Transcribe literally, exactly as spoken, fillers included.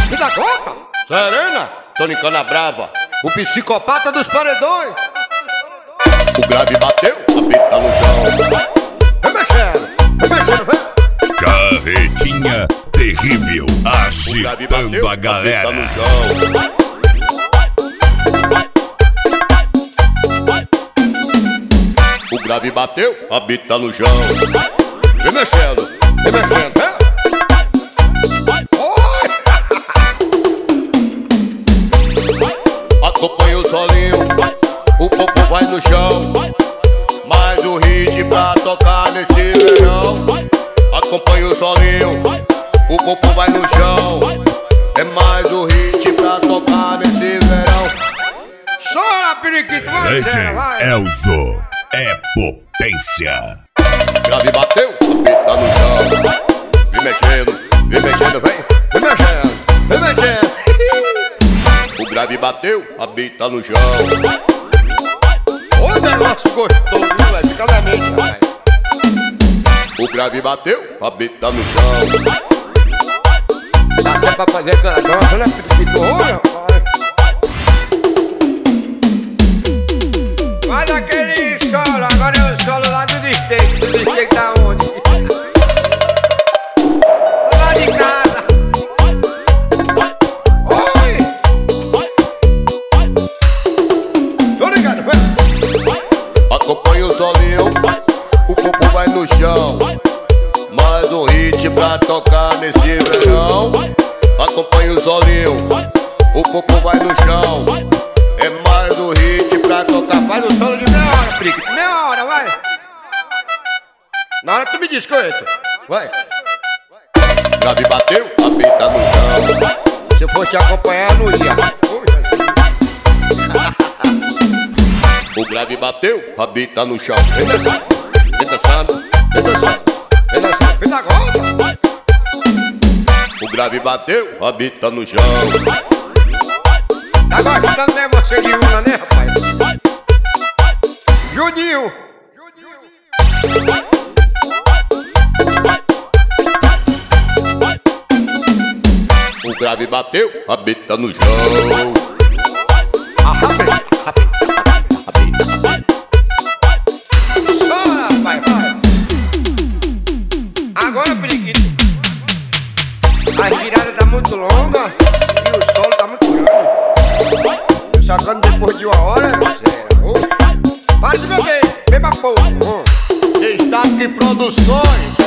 E da Copa? Serena, Tony Canabrava, o psicopata dos paredões. O grave bateu, a pita no chão. Vem mexendo, vem mexendo, vem. Carretinha terrível, agitando a galera. O grave bateu, a bita no chão. Vem mexendo, vem mexendo, vem. Acompanha o solinho, o corpo vai no chão. Mais um hit pra tocar nesse verão. Acompanha o solinho, o corpo vai no chão. É mais um hit pra tocar nesse verão. Chora, periquito, vai, D J vai. Elzo é potência. Grave bateu, a pita no chão. Vem mexendo, vem mexendo, vem. Vem mexendo, vem mexendo. O grave bateu, a bita no chão. Ô negócio gostoso, vai ficar na mente, vai. O grave bateu, a bita no chão. Dá até pra fazer aquela dança, né? Periquito, olha, rapaz. Olha aquele solo, agora é o solo lá do distrito. Do distrito da onde? Lá de casa. Oi! Tô ligado, vai. Acompanha o solinho, o corpo vai no chão. Mais um hit pra tocar nesse verão. Acompanha o solinho, o corpo vai no chão. É mais um hit pra tocar. Faz o solo de meia hora, Frick. Meia hora, vai. Na hora que tu me diz que eu entro. Vai. Grave bateu, a pita no chão. Se eu fosse te acompanhar, eu não ia. O grave bateu, a bita no chão. Vem dançando, vem dançando, vem dançando, vem dançando, vem da gota. O grave bateu, a bita no chão. Tá gostando, né, você de una, né, rapaz? Juninho. O grave bateu, a bita no chão. Arrabenta, arrabenta, arrabenta. Chora, pai, vai. Agora, periquito. A girada tá muito longa e o solo tá muito grande. Sacando depois de uma hora, sério. Para de beber, beba pouco. Destaque Produções.